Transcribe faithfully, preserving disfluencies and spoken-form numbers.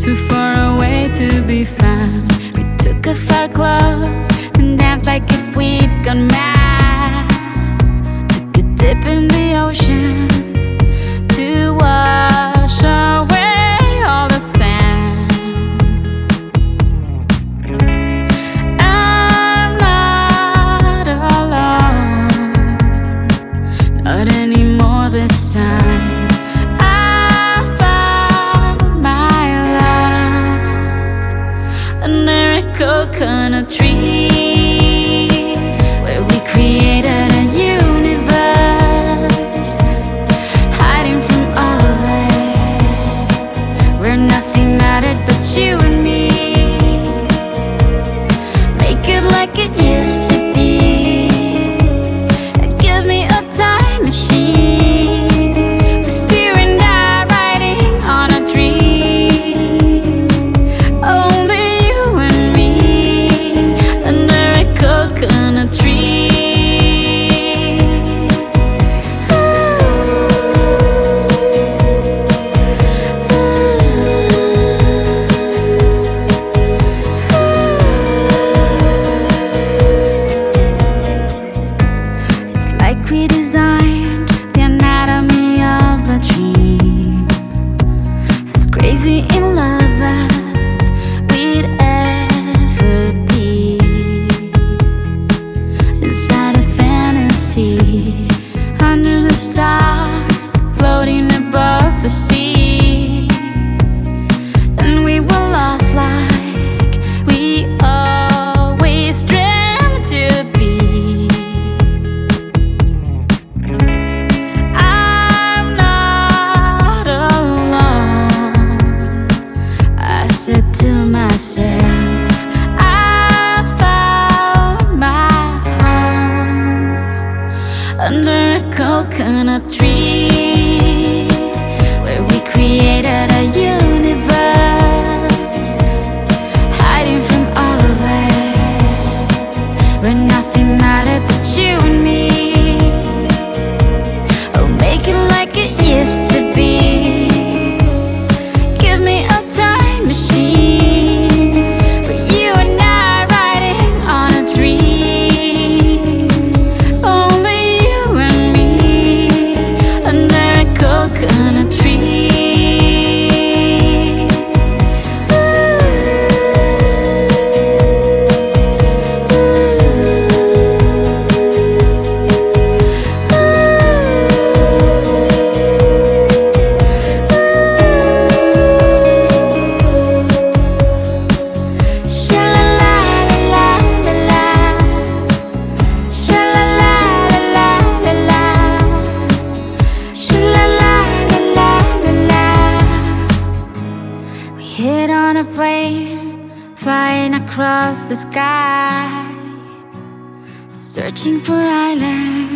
too far away to be found. We took off our clothes and danced like if we'd gone mad. Took a dip in the ocean to wash away all the sand. I'm not alone, not anymore this time. Under a coconut tree, where we created a universe, hiding from all of it, where nothing mattered but you and me. Make it like it used to be, give me a time machine, with you and I riding on a dream. Only coconut tree. Ooh, ooh, ooh. It's like we designed the anatomy of a dream, as crazy in love as we'd ever be. Inside a fantasy, under the stars, floating above the sea. And we were lost like we always dreamt to be. I'm not alone, I said to myself. Under a coconut tree, where we created a universe, hiding from all of it, where nothing mattered but you and me. Oh, make it like it used to be, give me a time machine, for you and I riding on a dream. Coconut tree. Ooh, ooh, ooh, ooh. Sha-la-la-la-la-la, sha-la-la-la-la-la, sha-la-la. Hit on a plane, flying across the sky, searching for islands